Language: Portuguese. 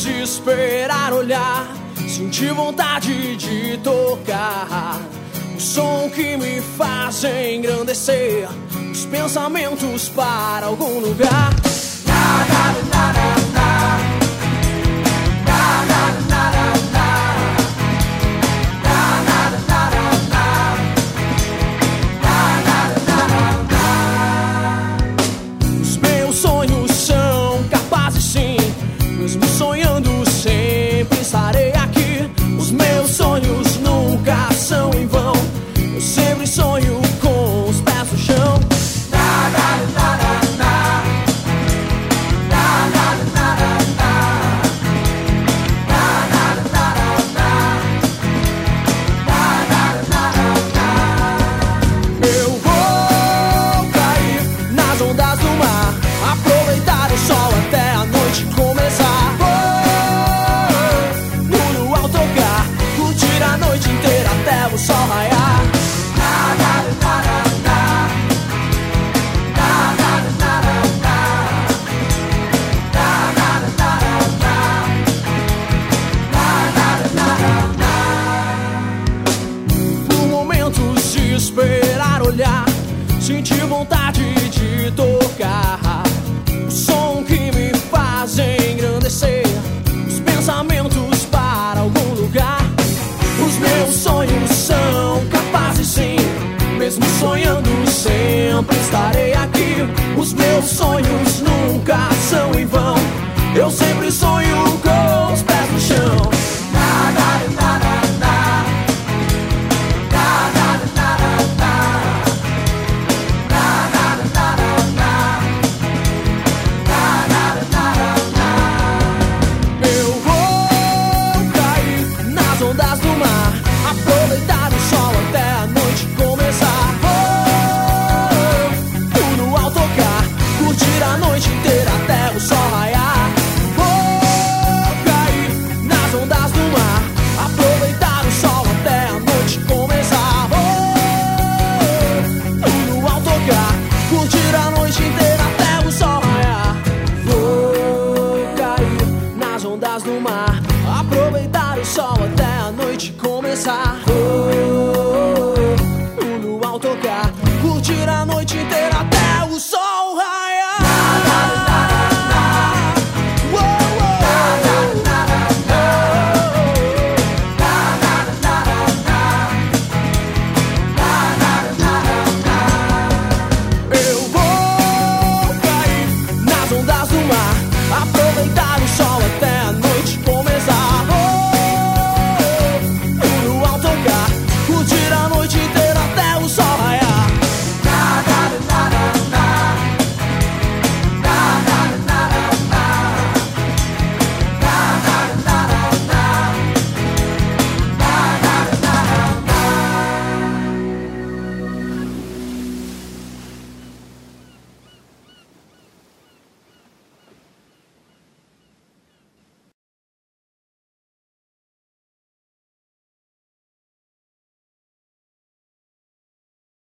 momentos de esperar, olhar, sentir vontade de tocar. O som que me faz engrandecer os pensamentos para algum lugar. Os meus sonhos são capazes, sim, mesmo sonhando sempre estarei aqui. Os meus sonhos nunca são em vão, eu sempre sonho com os pés no chão. Eu vou cair nas ondas do mar, aproveitar o sol até a noite começar. Vou no luau tocar, curtir a noite inteira até o sol raiar. Por momentos de esperar, olhar, sentir vontade de tocar. O som que me faz engrandecer os pensamentos para algum lugar. Os meus sonhos são capazes, sim, mesmo sonhando sempre estarei aqui. Os meus sonhos nunca são em vão, eu sempre sonho com os pés no chão. Eu vou cair nas ondas do mar, aproveitar o sol até a noite começar. Vou no luau tocar, curtir a noite inteira até o sol raiar. Vou cair nas ondas do mar, aproveitar o sol até a noite começar. Vou no luau tocar, curtir a noite inteira até o sol raiar. Vou cair nas ondas do mar, aproveitar o sol até a noite começar. Vou no luau tocar, curtir a noite inteira até o sol raiar. Eu vou cair nas ondas do mar,